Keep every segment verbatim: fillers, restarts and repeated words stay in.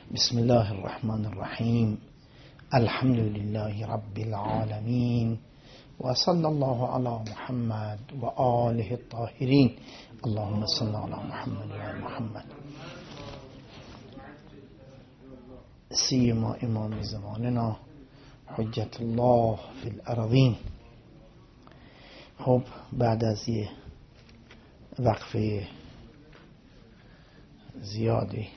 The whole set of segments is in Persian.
بسم الله الرحمن الرحیم. الحمد لله رب العالمین و صلی الله علی محمد و آله الطاهرین. اللهم صل علی محمد و محمد. سیما امام زماننا حجت الله فی الارضین. خب بعد از یه وقفه زیادی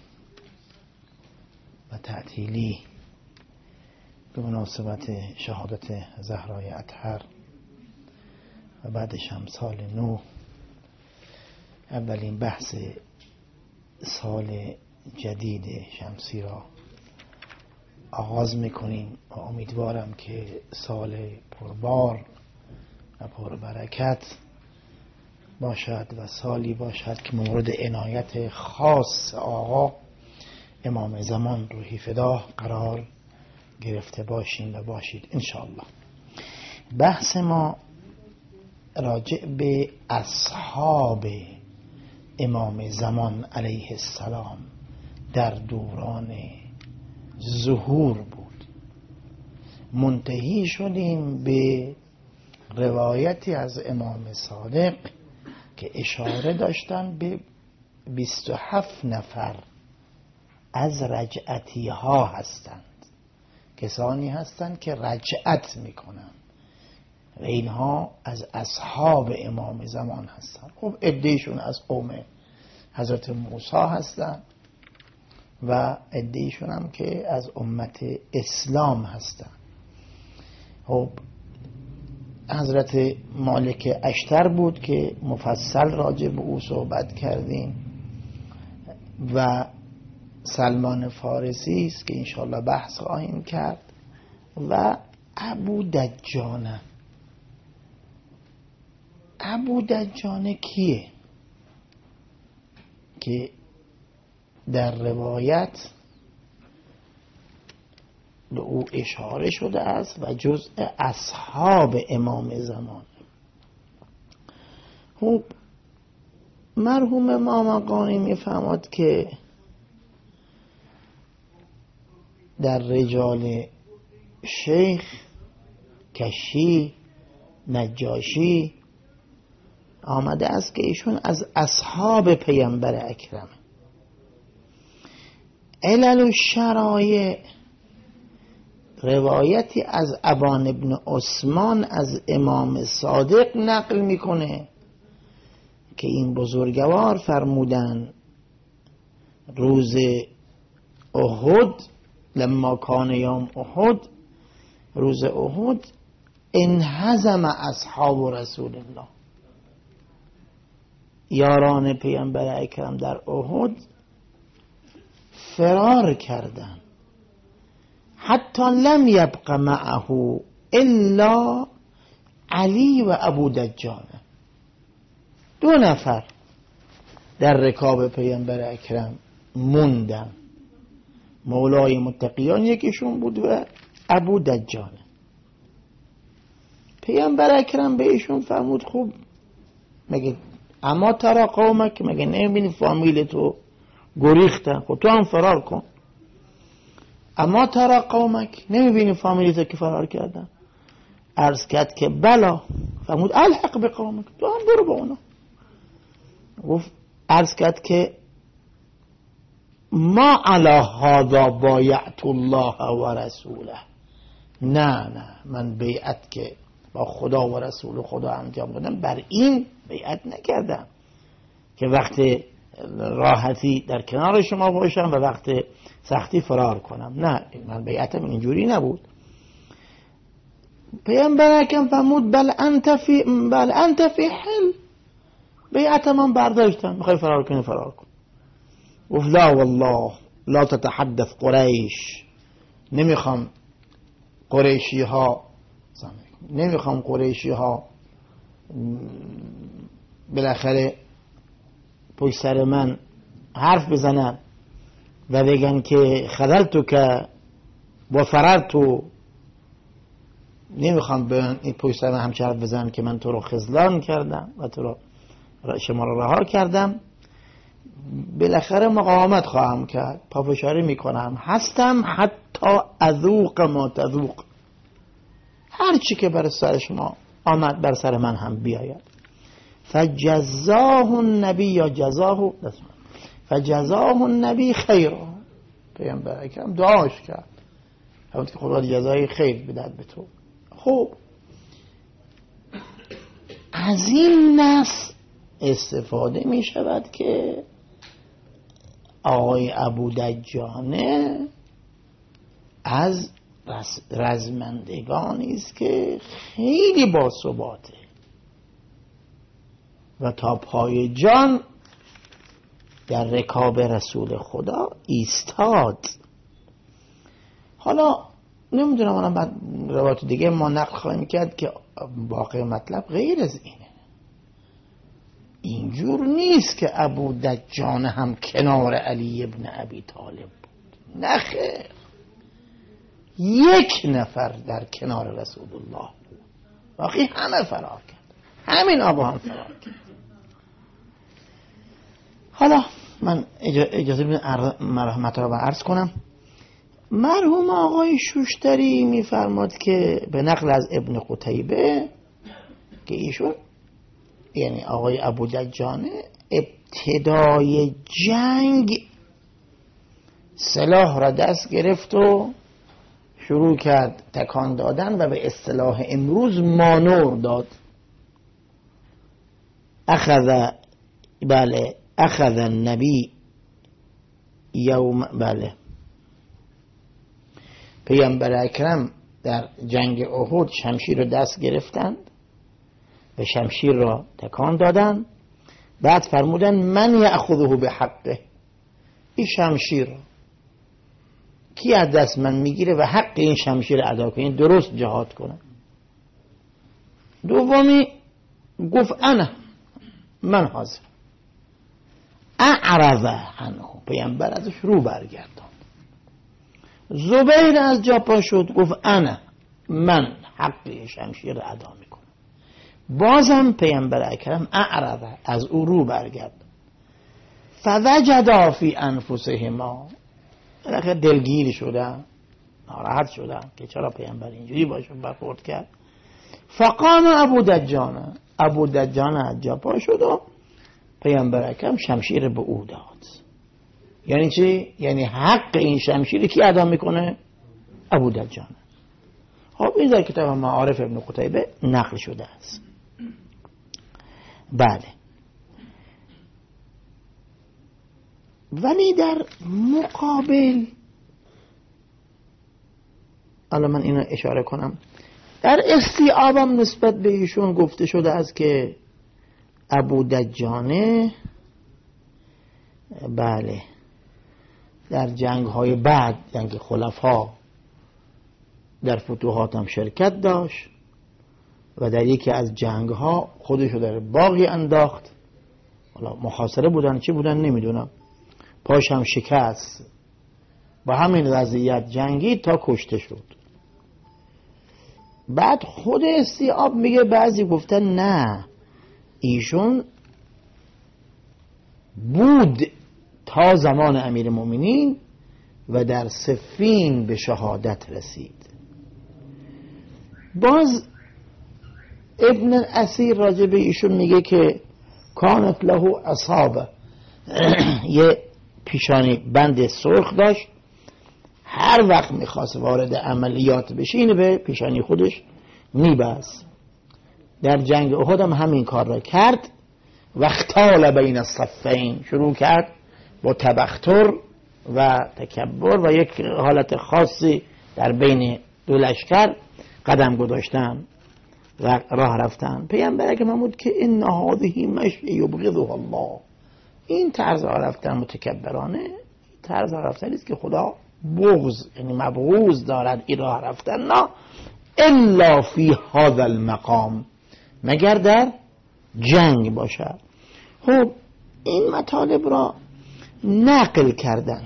و تعطیلی به مناسبت شهادت زهرای اطهر و بعدش هم سال نو، اولین بحث سال جدید شمسی را آغاز میکنیم و امیدوارم که سال پربار و پربرکت باشد و سالی باشد که مورد عنایت خاص آقا امام زمان روحی فداه قرار گرفته باشین و باشید انشاءالله. بحث ما راجع به اصحاب امام زمان علیه السلام در دوران ظهور بود. منتهی شدیم به روایتی از امام صادق که اشاره داشتن به بیست و هفت نفر از رجعتی ها هستند، کسانی هستند که رجعت میکنند و اینها از اصحاب امام زمان هستند. خب عدهشون از قوم حضرت موسی هستند و عدهشون هم که از امت اسلام هستند. خب حضرت مالک اشتر بود که مفصل راجع به او صحبت کردیم و سلمان فارسی است که انشاءالله بحث خواهیم کرد و ابو دجانه. ابو دجانه کیه که در روایت به او اشاره شده است و جزء اصحاب امام زمان. خب مرحوم امام مقانی میفهمد که در رجال شیخ کشی نجاشی آمده است که ایشون از اصحاب پیامبر اکرم. علل و شرایع روایتی از ابان ابن عثمان از امام صادق نقل میکنه که این بزرگوار فرمودن روز احد، لما کان یوم احد، روز احد انهزم اصحاب رسول الله، یاران پیامبر اکرم در احد فرار کردند، حتی لم یبق معه الا علی و ابو دجانه. دو نفر در رکاب پیامبر اکرم موندن، مولای متقیان یکیشون بود و ابو دجانه. پیامبر اکرم به ایشون فرمود خب مگه اما ترا قومک، مگه نمیبینی فامیل تو گریختن، خب تو هم فرار کن. اما ترا قومک، نمیبینی فامیل تو که فرار کردن؟ عرض کرد که بلا. فرمود الحق به قومک، تو هم برو با اونا. گفت عرض کرد که ما علی هذا بایعت الله و رسوله. نه نه من بیعت که با خدا و رسول خدا انجام دادم بر این بیعت نکردم که وقت راحتی در کنار شما باشم و وقت سختی فرار کنم. نه من بیعتم اینجوری نبود. پیامبر اکرم فرمود بل انت فی بل انت فی حل، بیعتم من برداشتم، میخوای فرار کنی فرار کن. گفت لا والله لا تتحدث قریش، نمیخوام قریشی ها نمیخوام قریشی ها بالاخره پشت سر من حرف بزنن و بگن که خذلتو که و فررتو. نمیخوام به این پشت سر من همچه حرف بزنن که من تو رو خذلان کردم و تو رو شما رو رها کردم. بالاخره مقاومت خواهم کرد، پافشاری میکنم، هستم حتی اذوق ما تذوق، هر چی که بر سر شما آمد بر سر من هم بیاید. فجزاه النبی یا جزاه فجزاه النبی خیر، پیامبر اکرم دعاش کرد همونطور که خدا جزای خیر بدهد به تو. خب از این نص استفاده می شود که آقای ابو دجانه از رزمندگانی است که خیلی باثباته و تا پای جان در رکاب رسول خدا ایستاد. حالا نمیدونم، الان بعد روایت دیگه ما نقل خواهیم کرد که واقع مطلب غیر از اینه. اینجور نیست که ابو دجانه هم کنار علی ابن ابی طالب بود، نه خیر، یک نفر در کنار رسول الله بود، باقی همه فرار کرد، همین آبا هم فرار کرد. حالا من اجازه بدید مطلب رو عرض کنم. مرحوم آقای شوشتری میفرماد که به نقل از ابن قتیبه که ایشون یعنی آقای ابو دجانه ابتدای جنگ سلاح را دست گرفت و شروع کرد تکان دادن و به اصطلاح امروز مانور داد. اخذ بله اخذ النبی یوم بله پیامبر اکرم در جنگ احد شمشیر را دست گرفتند و شمشیر را تکان دادند. بعد فرمودن من یأخذه به حقه، این شمشیر را کی از دست من میگیره و حق این شمشیر ادا کنه، درست جهاد کنه. دومی گفت انا من حاضر. اعرض عنه، پیامبر ازش رو برگرداند. زبیر از جا پا شد گفت انا من حق شمشیر را ادا میکنم. بازم پیامبر اکرم اعرض، از او رو برگرداند. فوجدا فی انفسهما، بالاخره دلگیر شدن، ناراحت شدن که چرا پیامبر اینجوری باشون برخورد کرد. فقام ابو دجانه، ابو دجانه از جا پا شد و پیامبر اکرم شمشیر به او داد. یعنی چی؟ یعنی حق این شمشیر کی ادا میکنه؟ ابو دجانه. خب این در کتاب معارف ابن قتیبه نقل شده است. بله، ولی در مقابل الان من اینو اشاره کنم، در استیعابم نسبت به ایشون گفته شده است که ابو دجانه بله در جنگ های بعد، جنگ خلفا، در فتوحات هم شرکت داشت و در یکی از جنگ ها خودشو در باغی انداخت. حالا محاصره بودن چی بودن نمیدونم، پاش هم شکست، با همین وضعیت جنگی تا کشته شد. بعد خود استیعاب میگه بعضی گفتن نه، ایشون بود تا زمان امیر مومنین و در صفین به شهادت رسید. باز ابن الاسیر راجع به ایشون میگه که کانت له اصابه، یه پیشانی بند سرخ داشت، هر وقت میخواست وارد عملیات بشه اینو به پیشانی خودش میبست. در جنگ احد هم همین کار را کرد و اختال بین الصفین، شروع کرد با تبختر و تکبر و یک حالت خاصی در بین دو لشکر قدم گذاشتن و راه رفتن. پیامبر که محمود که ان هذه مشی یبغضها الله، این طرز راه رفتن متکبرانه طرز راه رفتن است که خدا بغض یعنی مبغوض دارد این راه رفتن، نه الا فی هذا المقام، مگر در جنگ باشد. خب این مطالب را نقل کردند.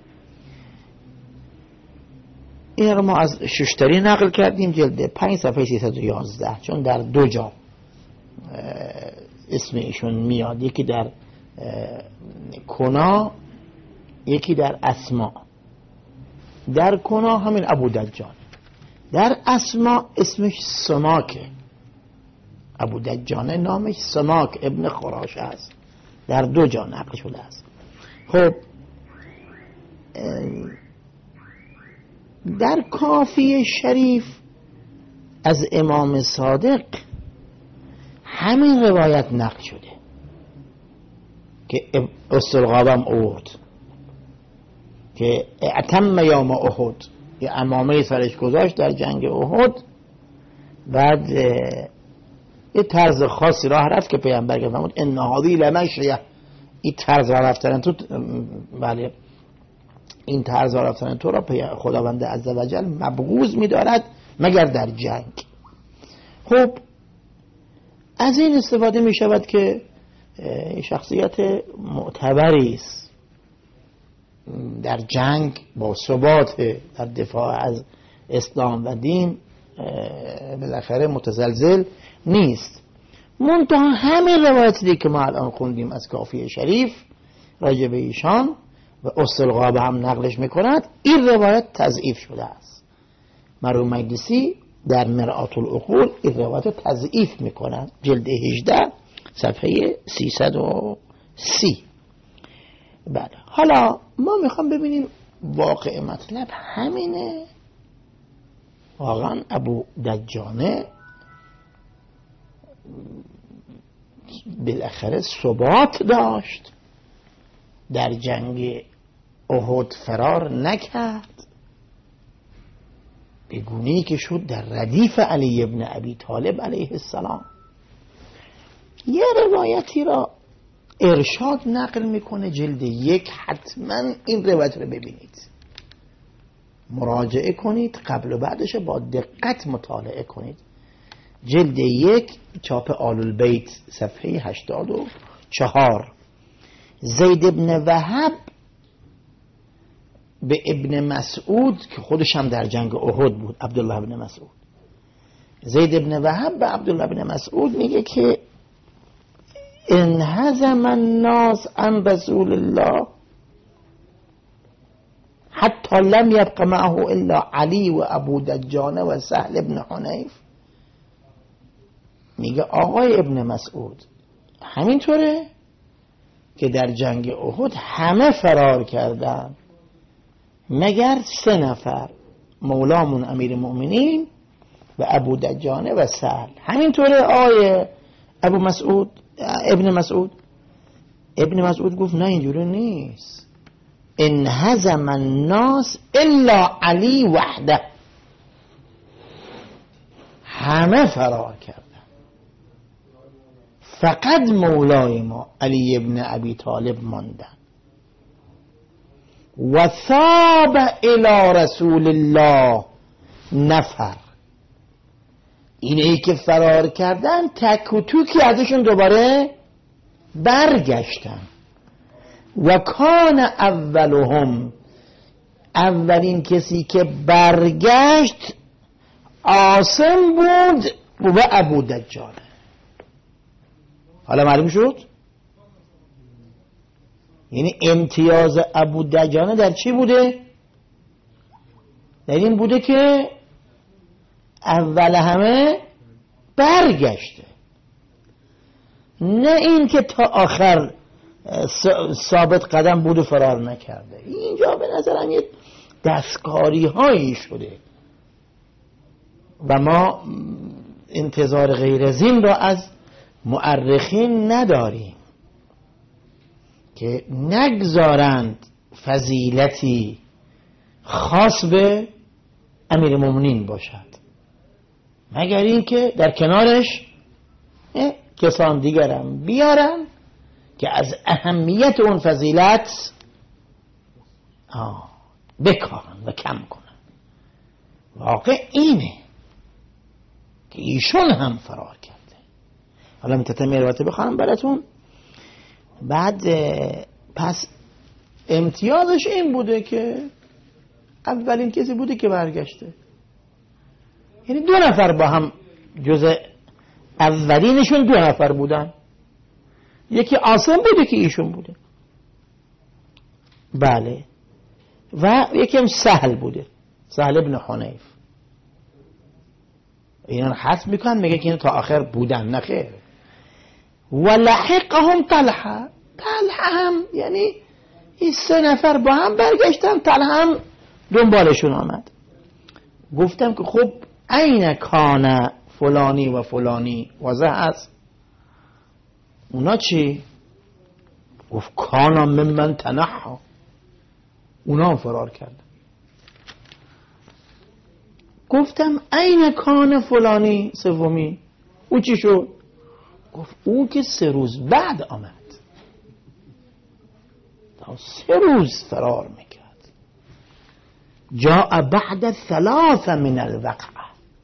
این را ما از شوشتری نقل کردیم، جلد پنج صفحه سیصد و یازده، چون در دو جا اسم ایشون میاد، یکی در کنا یکی در اسما، در کنا همین ابو دجان، در اسما اسمش سماکه. ابو دجانه نامش سماک ابن خراش است، در دو جا نقل شده است. خب در کافی شریف از امام صادق همین روایت نقل شده که استرغابم اورد که اتم یوم احد، یه عمامه سرش گذاشت در جنگ احد. بعد یه طرز خاصی راه رفت که پیامبر گفت ان هذه لمشیه، این طرز راه رفتن تو، بله این طرز راه رفتن تو را خداوند عزوجل مبغوض می‌دارد مگر در جنگ. خب از این استفاده می شود که شخصیت معتبری است، در جنگ با ثبات در دفاع از اسلام و دین بالاخره متزلزل نیست. منتها همین روایتی که ما الان خوندیم از کافی شریف راجع به ایشان و استلغاب هم نقلش میکند، این روایت تضعیف شده است. مرحوم مجلسی در مرآت العقول این روایت تضعیف میکنند، جلد هجده صفحه سیصد و سی. بله، حالا ما میخوام ببینیم واقع مطلب همینه. واقعا ابو دجانه بالاخره ثبات داشت، در جنگ احد فرار نکرد، به گونه‌ای که شد در ردیف علی ابن ابی طالب علیه السلام. یه روایتی را ارشاد نقل میکنه جلد یک، حتما این روایت رو ببینید، مراجعه کنید، قبل و بعدش با دقت مطالعه کنید. جلد یک چاپ آل البیت صفحه هشتاد و چهار. زید ابن وهب به ابن مسعود که خودش هم در جنگ احد بود، عبدالله ابن مسعود، زید ابن وهب به عبدالله ابن مسعود میگه که انهزم الناس عن رسول الله حتی لم یبق معه الا علی و ابو دجانه و سهل ابن حنیف. میگه آقای ابن مسعود همینطوره که در جنگ احد همه فرار کردن مگر سه نفر، مولامون امیر المؤمنین و ابو دجانه و سهل. همینطوره آقای ابو مسعود ابن مسعود ابن مسعود گفت نه اینجوری نیست، انهزم الناس الا علی وحده، همه فرار کردن فقط مولای ما علی ابن ابی طالب ماندن. و ثاب الی رسول الله نفر، اینه ای که فرار کردن تک و توکی ازشون دوباره برگشتن. و کان اولهم، اولین کسی که برگشت عاصم بود و ابو دجانه. حالا معلوم شد یعنی امتیاز ابو دجانه در چی بوده؟ در این بوده که اول همه برگشته، نه این که تا آخر ثابت قدم بود و فرار نکرده. اینجا به نظرم یه دستکاری هایی شده و ما انتظار غیر از این را از مورخین نداریم که نگذارند فضیلتی خاص به امیر المؤمنین باشد، مگر این که در کنارش کسان دیگرم بیارن که از اهمیت اون فضیلت بکارن و کم کنن. واقع اینه که ایشون هم فرار کرده. حالا میتونم روایت بخوام براتون. بعد پس امتیازش این بوده که اولین کسی بوده که برگشته، یعنی دو نفر با هم جز اولینشون دو نفر بودن، یکی عاصم بوده که ایشون بوده، بله، و یکی هم سهل بوده، سهل ابن حنیف. اینا حذف میکنن، میگه که اینا تا آخر بودن، نه خیر. و لحقهم طلحه، طلحه هم یعنی این سه نفر با هم برگشتن، طلحه هم دنبالشون آمد. گفتم که خب این کان فلانی و فلانی واضح است، اونا چی؟ گفت کانا ممن تنحا، اونا هم فرار کردن. گفتم این کان فلانی سومی، او چی شد؟ گفت او که سه روز بعد آمد، سه روز فرار میکرد. جاء بعد ثلاث من الوقعه،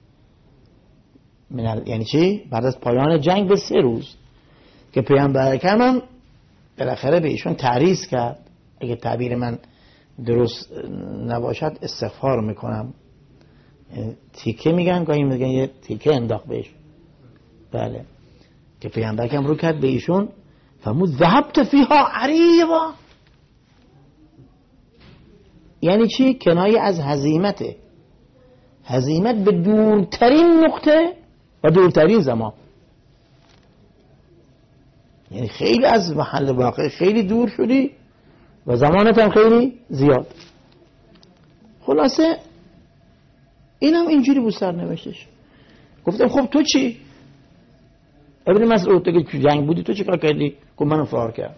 من ال... یعنی چی؟ بعد از پایان جنگ به سه روز که پیامبر اکرم بالاخره به ایشون تعریض کرد. اگه تعبیر من درست نباشد استغفار میکنم، تیکه میگن، گاهی میگن یه تیکه انداخت بهش، بله، که پیامبر اکرم رو کرد به ایشون، فرمود ذهبت فیها عریضا، یعنی چی؟ کنایه از هزیمته، هزیمت به دورترین نقطه و دورترین زمان، یعنی خیلی از محل واقع خیلی دور شدی و زمانت هم خیلی زیاد. خلاصه اینم اینجوری بود سرنوشتش. گفتم خب تو چی؟ ابن مسعود تو که جنگ بودی تو چی کار کردی؟ گفت منو فرار کرد.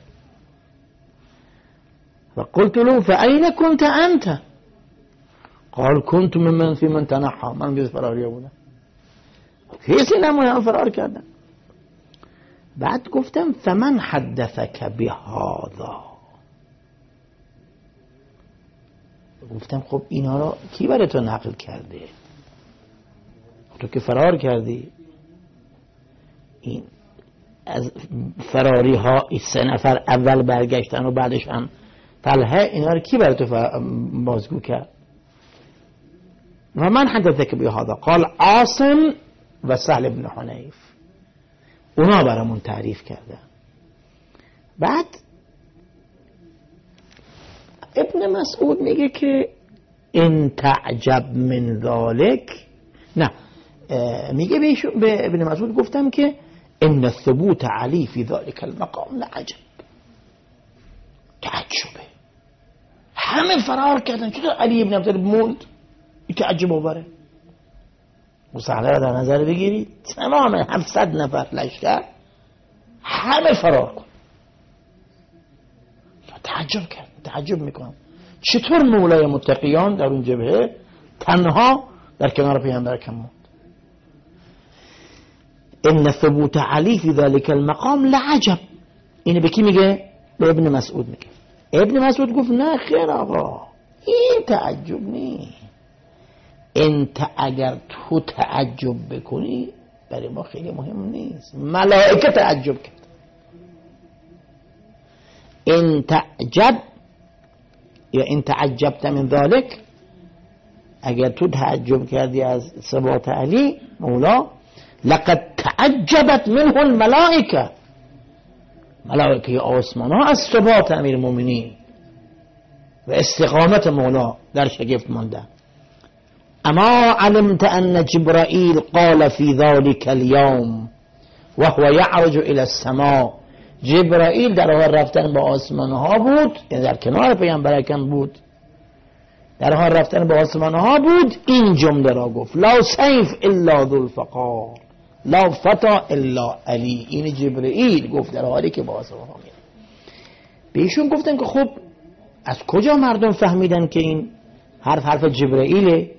و قلت له فاین كنت انت؟ قال كنت ممن في من تنحى، من جز فراریا بودم. کسی نمونه فرار کردن. بعد گفتم فمن حدثك بهذا؟ گفتم خب اینا رو کی برای تو نقل کرده؟ تو که فرار کردی. این از فراری ها این سه نفر اول برگشتن و بعدش هم طلحه، اینا رو کی برای تو بازگو کرد؟ و من حدثك بهذا؟ قال عاصم و سهل ابن حنیف، اونا برامون تعریف کردن. بعد ابن مسعود میگه که ان تعجب من ذلك، نه میگه به ابن مسعود گفتم که ان ثبوت علی فی ذلك المقام لعجب، تعجبه، همه فرار کردن، چطور علی ابن ابی طالب موند؟ این تعجب آوره. مسئله را در نظر بگیرید، تمام هفتصد نفر لشکر همه فرار کن. تعجب کرد، تعجب میکنم چطور مولای متقیان در اون جبهه تنها در کنار پیامبر اکرم موند. ان ثبوت علی فی ذلك المقام لعجب، اینو به کی میگه؟ به ابن مسعود میگه. ابن مسعود گفت نه خیر آقا، این تعجب نیست، انت اگر تو تعجب بکنی برای ما خیلی مهم نیست، ملائکه تعجب کرد. ان تعجب یا ان تعجبت من ذلك، اگر تو تعجب کردی از ثبات علی مولا، لقد تعجبت منه الملائکه، ملائکه آسمان ها از ثبات امیر المؤمنین و استقامت مولا در شگفت ماندن. اما علمت ان جبرائیل قال في ذلك اليوم وهو يعرج الى السماء، جبرائیل در حال رفتن به آسمان ها بود، یعنی در کنار پیامبر اکرم بود، در حال رفتن به آسمان ها بود، این جمله را گفت لا سیف الا ذو الفقار لا فتا الا علی. این جبرائیل گفت در حالی که به آسمان ها میره. به ایشون گفتن که خب از کجا مردم فهمیدن که این حرف حرف جبرائیله؟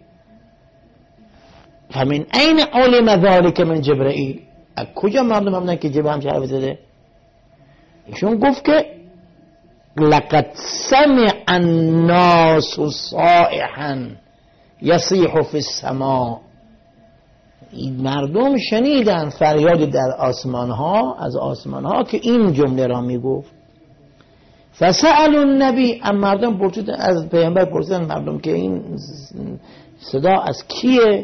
فمن این علم ذلك من جبرائیل، از کجا مردم فهمیدن که جبرائیل همچه حرف زده؟ ایشون گفت که لقد سمع الناس صائحا یصیح فی السماء، مردم شنیدن فریاد در آسمان ها، از آسمان ها که این جمله را می گفت. فسأل النبی، ام مردم پرسیدن از پیامبر، پرسیدن مردم که این صدا از کیه؟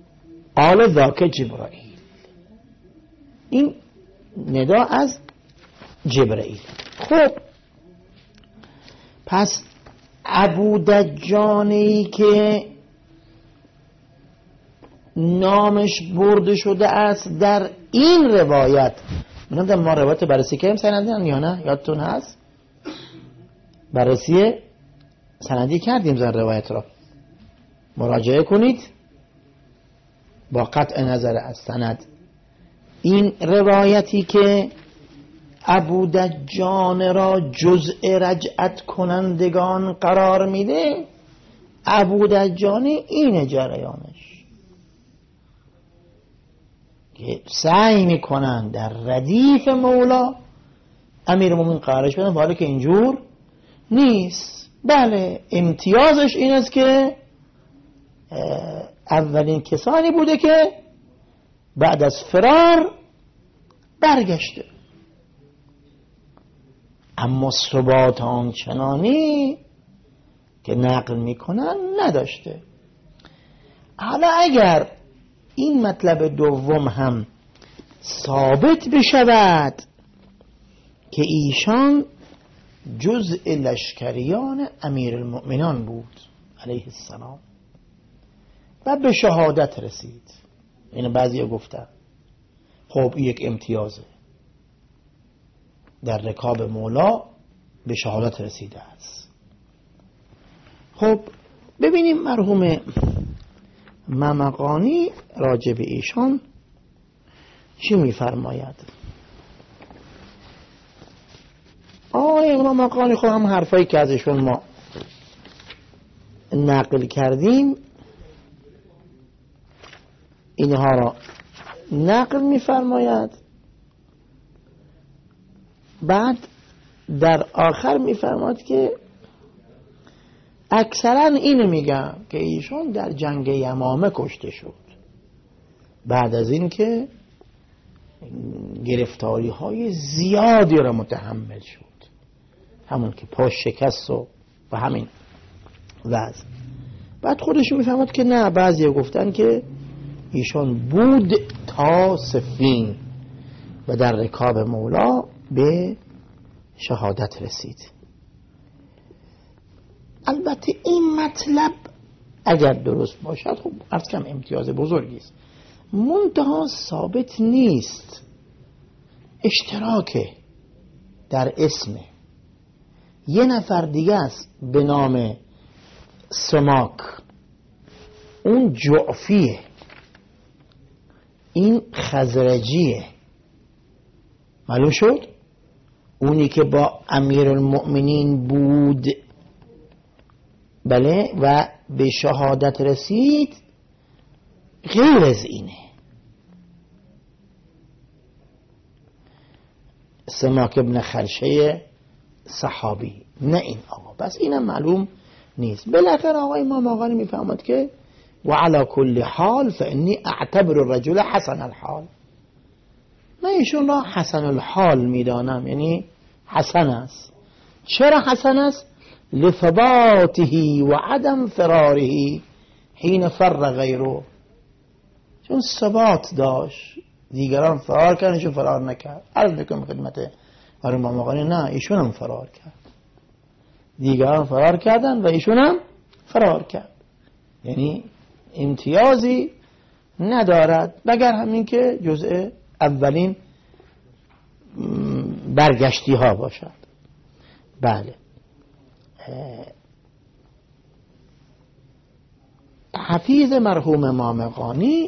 قال ذاک جبرائیل، این ندا از جبرئیل. خب پس ابو دجانه‌ای که نامش برده شده است در این روایت، میگم ما روایت بررسی کردیم سندی یا نه؟ یادتون هست؟ بررسی سندی کردیم در روایت را، مراجعه کنید با قطع نظر از سند. این روایتی که ابو دجان را جزء رجعت کنندگان قرار میده، ابو دجان این جریانش که سعی میکنن در ردیف مولا امیرالمومنین قرارش بدن، حالا که اینجور نیست. بله امتیازش این است که اولین کسانی بوده که بعد از فرار برگشته، اما ثبات آنچنانی که نقل میکنن نداشته. حالا اگر این مطلب دوم هم ثابت بشود که ایشان جزء لشکریان امیرالمؤمنان بود علیه السلام و به شهادت رسید، اینو بعضیا گفتن، خب یک امتیازه، در رکاب مولا به شهادت رسیده است. خب ببینیم مرحوم ممقانی راجع به ایشان چی میفرماید. آقای ممقانی خب هم حرفایی که ازشون ما نقل کردیم اینها را نقل میفرماید، بعد در آخر میفرماید که اکثرا اینو میگم که ایشون در جنگ یمامه کشته شد، بعد از این که گرفتاری های زیادی را متحمل شد، همون که پاش شکست و و همین وضع. بعد خودش میفهمد که نه، بعضی گفتن که ایشان بود تا صفین و در رکاب مولا به شهادت رسید. البته این مطلب اگر درست باشد خب عرض کم امتیاز بزرگی است، منتها ثابت نیست. اشتراک در اسم یه نفر دیگه است به نام سماک، اون جعفیه، این خزرجیه، معلوم شد. اونی که با امیرالمؤمنین بود بله و به شهادت رسید غیر از اینه، سماک ابن خرشه صحابی، نه این آقا. بس اینم معلوم نیست. بالاخره آقای ممقانی میفهمد که و علی کل حال فانی اعتبر الرجل حسن الحال، من ایشون را حسن الحال میدانم، یعنی حسن است. چرا حسن است؟ لثباته و عدم فراره حین فر غیره، چون ثبات داشت، دیگران فرار کردن ایشون فرار نکرد. عرض میکنم خدمت مرحوم ممقانی نه، ایشون هم فرار کرد، دیگران فرار کردن و ایشون هم فرار کرد، یعنی امتیازی ندارد مگر همین که جزء اولین برگشتی ها باشد. بله حفیظ مرحوم ممقانی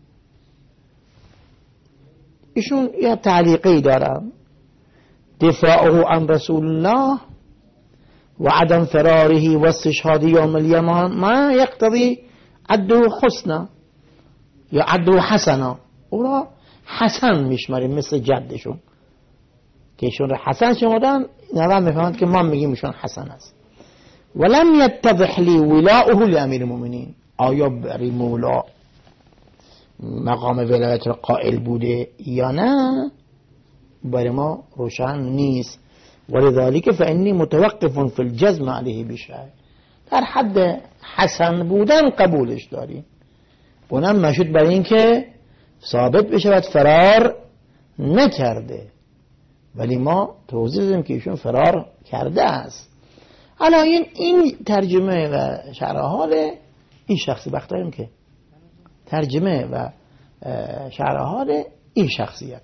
ایشون یه تعلیقی دارم، دفاعه عن رسول الله و عدم فراره و استشهاد یوم الیمان ما یقتضی عدو حسنا یا عدو حسنا، او را حسن میشماریم مثل جدشون که ایشون را حسن شمردن، نوام میفهمند که ما میگیم ایشون حسن است. ولم یتضح لی ولاؤه لامیر المؤمنین، آیا بری مولا مقام ولایت را قائل بوده یا نه برای ما روشن نیست. ولذلك فانی متوقف فی الجزم علیه بشیء، در حد حسن بودن قبولش داریم، اونم مشهود برای این که ثابت بشود فرار نکرده ولی ما توضیح دادیم که ایشون فرار کرده است. حالا این این ترجمه و شرح حال این شخصی وقت داریم که ترجمه و شرح حال این شخصیت.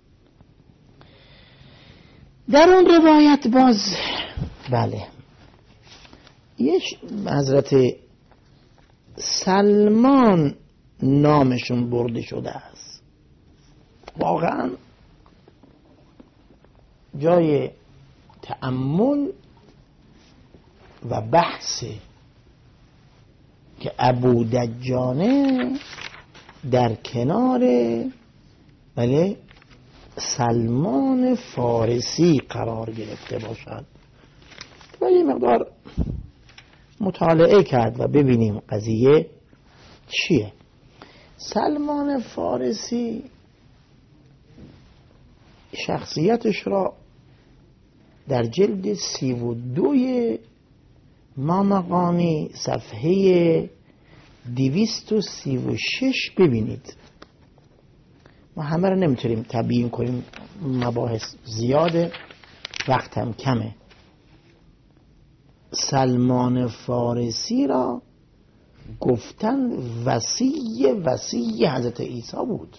در اون روایت باز بله یه حضرت سلمان نامشون برده شده است. واقعا جای تأمل و بحث که ابو دجانه در کنار بله سلمان فارسی قرار گرفته باشد. ولی مقدار مطالعه کرد و ببینیم قضیه چیه. سلمان فارسی شخصیتش را در جلد سی و دوی مامقانی صفحه دویست و سی و شش ببینید. ما همه رو نمیتونیم تبیین کنیم، مباحث زیاده، وقت هم کمه. سلمان فارسی را گفتن وصی وصی حضرت عیسی بود،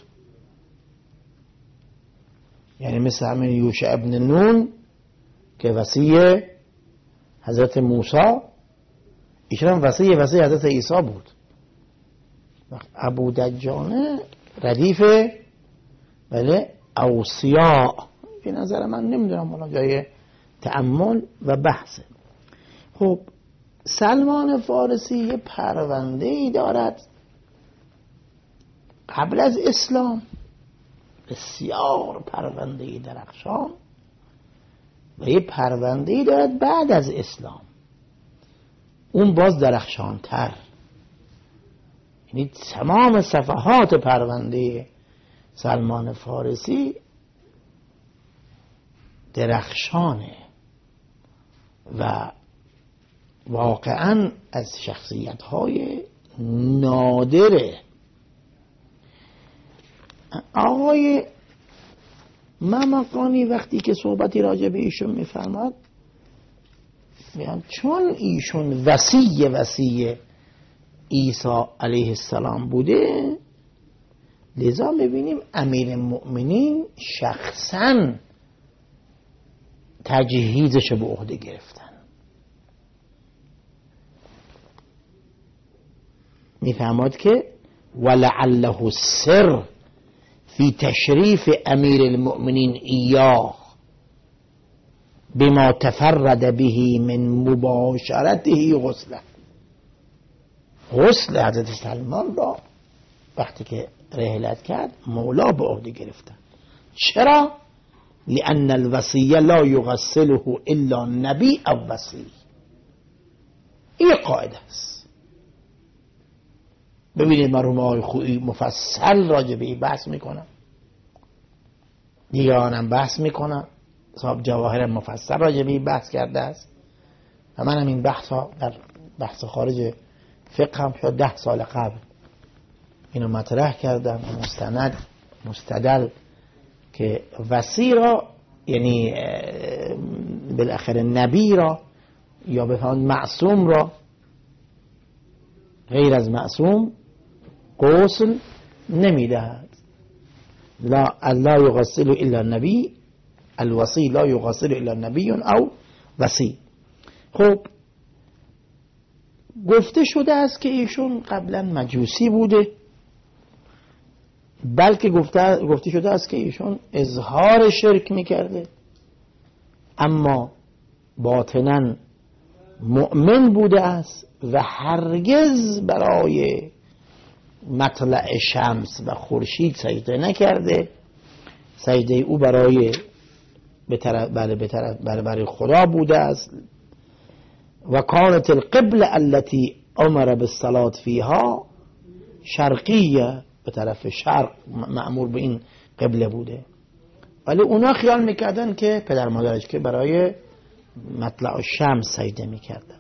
یعنی مثل همین یوشع ابن نون که وصی حضرت موسی، ایشون وصی وصی حضرت عیسی بود. ابو دجانه ردیف بله اوصیاء به نظر من، نمیدونم حالا جای تأمل و بحثه. خب سلمان فارسی یه پرونده ای دارد قبل از اسلام، بسیار پرونده ای درخشان، و یه پرونده ای دارد بعد از اسلام، اون باز درخشان تر. یعنی تمام صفحات پرونده سلمان فارسی درخشانه و واقعا از شخصیت‌های نادره. آقای مامقانی وقتی که صحبتی راجع به ایشون می‌فرماد، میگن چون ایشون وصی وصی عیسی علیه السلام بوده، لذا می‌بینیم امیر المؤمنین شخصاً تجهیزش به عهده گرفتن. میفهمد که ولعله السر فی تشریف امیر المؤمنین ایاه بما تفرد به من مباشرته غسله. غسل حضرت سلمان را وقتی که رحلت کرد مولا به عهده گرفتن. چرا؟ لأن الوصی لا یغسله الا نبی او وصی. این قاعده است. ببینید مرحوم آقای خویی مفصل راجع به این بحث میکنن، دیگرانم بحث میکنن، صاحب جواهر مفصل راجع به این بحث کرده است و منم این بحث ها در بحث خارج فقه هم شد ده سال قبل اینو مطرح کردم، مستند مستدل که وصی را یعنی بالاخره نبی را یا بفهمد معصوم را غیر از معصوم غسل نمیدهد. لا الله یغسل الا النبی، الوصی لا یغسل الا النبی او وصی. خب گفته شده است که ایشون قبلا مجوسی بوده، بلکه گفته گفته شده است که ایشون اظهار شرک میکرده، اما باطناً مؤمن بوده است و هرگز برای مطلع شمس و خورشید سجده نکرده. سجده او برای به طرف بله به طرف بله برای خدا بوده است. و کانت القبله التي امر بالصلاه فيها شرقیه، به طرف شرق مأمور به این قبله بوده، ولی اونا خیال میکردن که پدر مادرش که برای مطلع شمس سجده میکردن.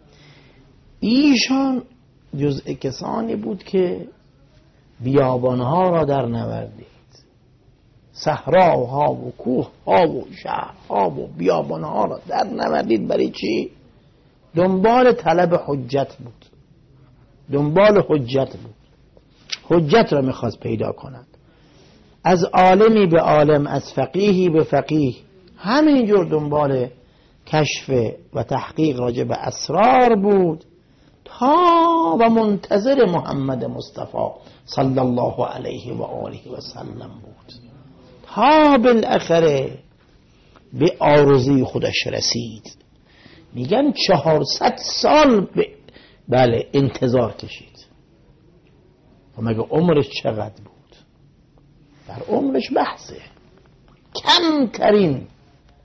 ایشان جزء کسانی بود که بیابانها را در نوردید، صحراها و کوهها و شهرها و بیابانها را در نوردید. برای چی؟ دنبال طلب حجت بود، دنبال حجت بود، حجت را میخواست پیدا کند. از عالمی به عالم، از فقیهی به فقیه، همینجور دنبال کشف و تحقیق راجع به اسرار بود تا و منتظر محمد مصطفی صلی الله علیه و آله و سلم بود تا بالاخره به آرزوی خودش رسید. میگن چهارصد سال به بله انتظار کشید. و مگه عمرش چقدر بود؟ در عمرش بحثه. کمترین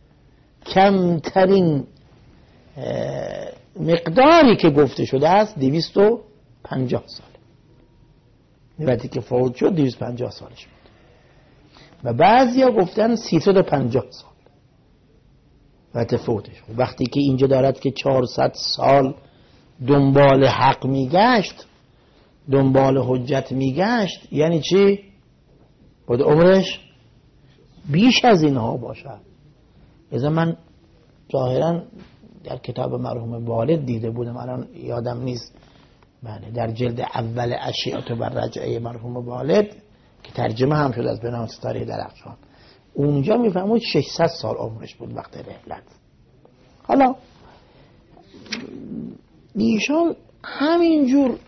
کمترین مقداری که گفته شده است دویست و پنجاه سال. وقتی که فوت شد دویست و پنجاه سالش بود و بعضیا گفتن سیصد و پنجاه سال وقتی فوتش. وقتی که اینجا دارد که چهارصد سال دنبال حق میگشت، دنبال حجت میگشت، یعنی چی؟ باید عمرش بیش از اینها باشد. ازا من ظاهرا در کتاب مرحوم والد دیده بودم، الان یادم نیست، بله در جلد اول اشیاء بر رجعه مرحوم والد که ترجمه هم شد از بنام ستاره درخشان، اونجا میفهمود ششصد سال عمرش بود وقت رحلت. حالا ایشان همینجور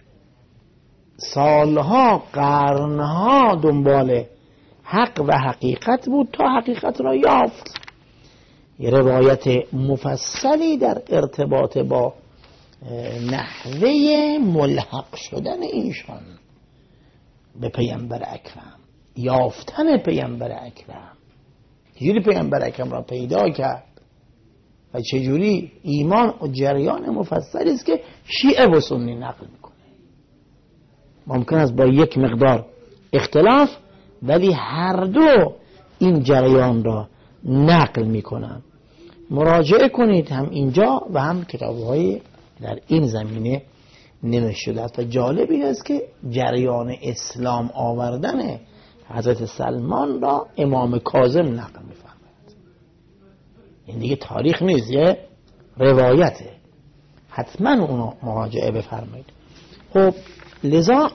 سالها قرنها دنبال حق و حقیقت بود تا حقیقت را یافت. یه روایت مفصلی در ارتباط با نحوه ملحق شدن ایشان به پیامبر اکرم، یافتن پیامبر اکرم، چجوری پیامبر اکرم را پیدا کرد و چجوری ایمان و جریان مفصلی است که شیعه و سنی نقل میکنه. ممکن است با یک مقدار اختلاف ولی هر دو این جریان را نقل میکنن. مراجعه کنید هم اینجا و هم کتاب‌های در این زمینه نوشته شده است. و جالب این است که جریان اسلام آوردن حضرت سلمان را امام کاظم نقل می‌فرماید. این دیگه تاریخ نیست، یه روایته، حتما اونو مراجعه بفرمایید. خب لذا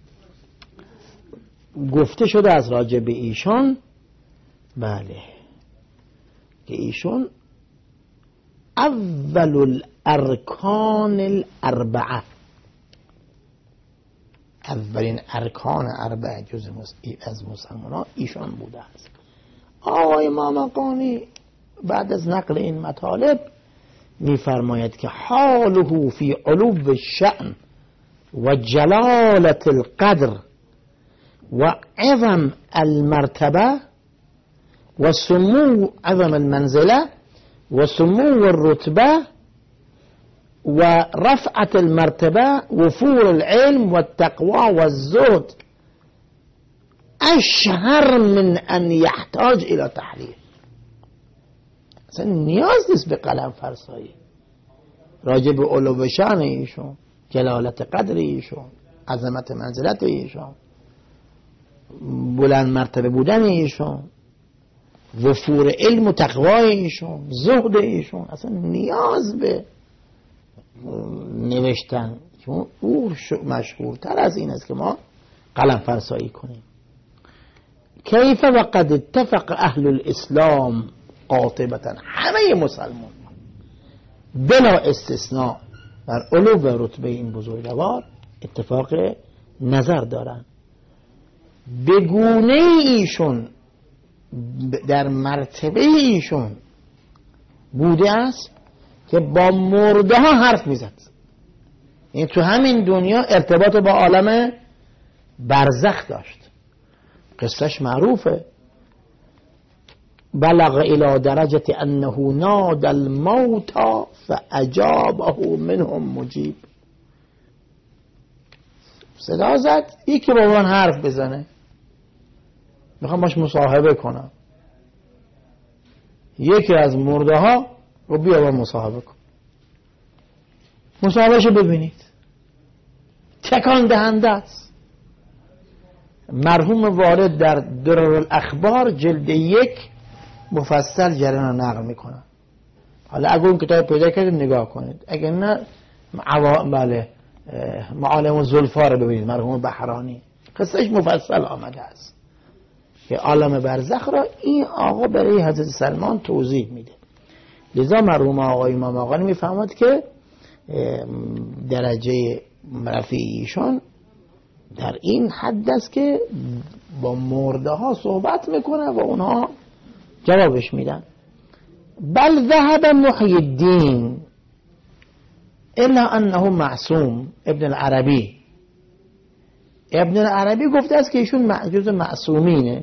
گفته شده از راجع به ایشان بله که ایشون اول الارکان الاربعه، اولین ارکان اربعه جز از مسلمان ایشان بوده است. آقای مامقانی بعد از نقل این مطالب میفرماید که حاله فی علو الشأن و جلالت القدر و عظم المرتبه و سمو عظم المنزله و سمو الرتبه و رفعت المرتبه وفور العلم والتقوى والزهد اشهر من ان يحتاج الى تحریر. اصلا نیاز نیست به قلم فرسایی راجع به علو شأن ایشون، جلالت قدر ایشون، عظمت منزلت ایشون، بلند مرتبه بودن ایشون، وفور علم و تقوای ایشون، زهد ایشون. اصلا نیاز به نوشتن چون او مشهورتر از این است که ما قلم فرسایی کنیم. کیف و قد اتفق اهل الاسلام قاطبتا، همه مسلمان بلا استثناء بر علو و رتبه این بزرگوار اتفاق نظر دارند. بگونه ایشون در مرتبه ایشون بوده است که با مرده ها حرف میزد. این تو همین دنیا ارتباط با عالم برزخ داشت، قصهش معروفه. بلغ الى درجه انه نادى الموت فاجابه منهم مجیب. صدا زد یکی با من حرف بزنه، میخوام باش مصاحبه کنم. یکی از مرده ها رو بیا با مصاحبه کن، مصاحبهشو ببینید، تکان دهنده است. مرحوم وارد در درر الاخبار جلد یک مفصل جریان نقل میکنن. حالا اگه اون کتاب پیدا کردید نگاه کنید، اگه نه عوا... بله معالم الزلفا رو ببینید، مرحوم بحرانی قصهش مفصل آمده است که عالم برزخ را این آقا برای حضرت سلمان توضیح میده. لذا مرحوم آقای امام آقایی میفهمد که درجه رفیع ایشان در این حد است که با مرده ها صحبت میکنه و اونها جوابش میدن. بل ذهب محی الدین الا انه معصوم. ابن العربی ابن العربی گفته است که ایشون جز معصومینه.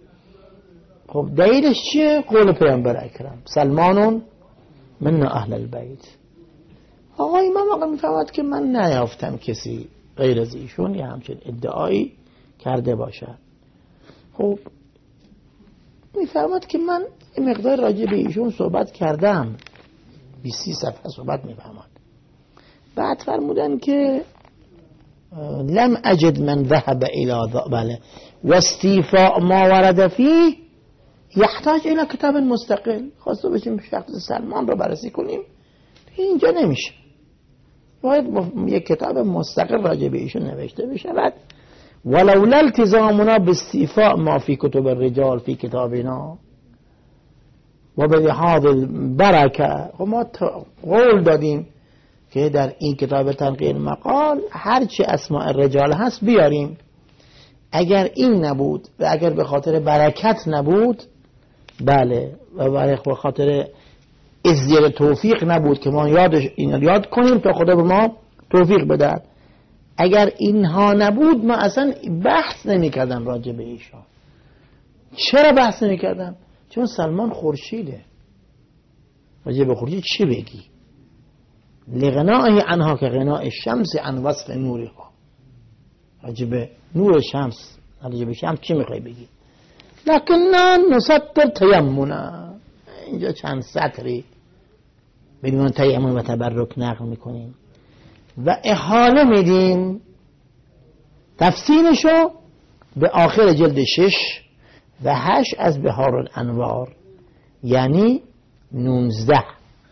خب دلیلش چیه؟ قول پیامبر اکرم سلمانون من اهل البیت. آقای امام آقا میفهمد که من نیافتم کسی غیر از ایشون یه همچین ادعایی کرده باشد. خب میفهمد که من این مقدار راجع به ایشون صحبت کردم، بیست صفحه صحبت میفهمد. بعد فرمودن که لم اجد من ذهب الى بله و استیفاء ما ورد فيه یحتاج الى کتاب مستقل. خواسته بشیم شخص سلمان رو بررسی کنیم اینجا نمیشه، باید یک کتاب مستقل راجع به ایشون نوشته بشه. بعد ولولا التزامنا باستیفاء ما فی کتب الرجال فی کتابنا و به لحاظ البرکه، و ما قول دادیم که در این کتاب تنقیح مقال هرچی اسماء الرجال هست بیاریم. اگر این نبود و اگر به خاطر برکت نبود، بله، و برای خاطر ازدیاد توفیق نبود که ما یادش این یاد کنیم تا خدا به ما توفیق بده، اگر اینها نبود ما اصلا بحث نمی کردم راجع به ایشان. چرا بحث نمی کردم؟ چون سلمان خورشیده، راجع به خورشید چی بگی؟ لغنائه عنها که غناء الشمس عن وصف نورها. راجع به نور شمس، راجع به شمس چی میخوای بگی؟ لکن نه نسطر تیمونه، اینجا چند سطری بدون تیمم و تبرک نقل میکنیم و احاله میدیم تفسیرشو به آخر جلد شش و هشت از بهار الانوار، یعنی نونزده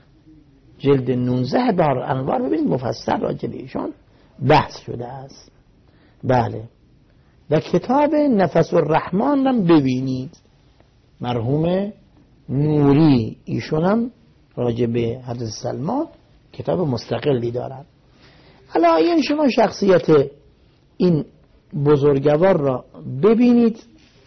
جلد نونزده بهار الانوار. ببینید مفصل راجع به ایشان بحث شده است. بله، و کتاب نفس الرحمن هم ببینید، مرحوم نوری ایشون هم راجع به حضرت سلمان کتاب مستقلی دارد. حالا این شما شخصیت این بزرگوار را ببینید.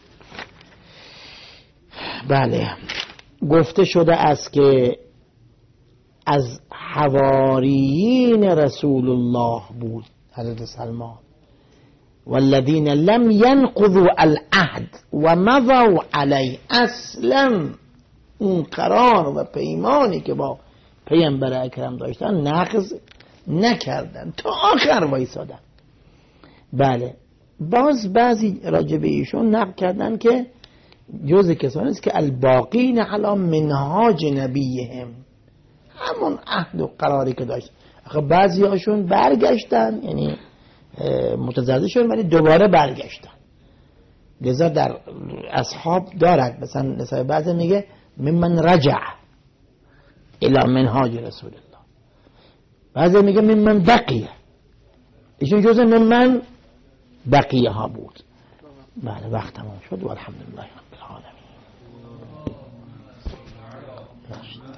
بله، گفته شده است که از حواریین رسول الله بود حضرت سلمان، والذین لم ينقضوا العهد و مضوا علی، اصلا اون قرار و پیمانی که با پیامبر اکرم داشتن نقض نکردن، تا آخر وایسادن. بله، باز بعضی راجع به ایشون نقل کردن که جز کسانی است که الباقین علی منهاج نبیهم، همون عهد و قراری که داشت. آخه بعضی هاشون برگشتن، یعنی متزلزل شدن ولی دوباره برگشتن. لذا در اصحاب دارد، مثلا مثلا بعضی میگه ممن رجع الى منهاج رسول الله، بعضی میگه ممن بقیه، ایشون جزء ممن بقیه ها بود. بله، وقت تمام شد و الحمدلله رب العالمین.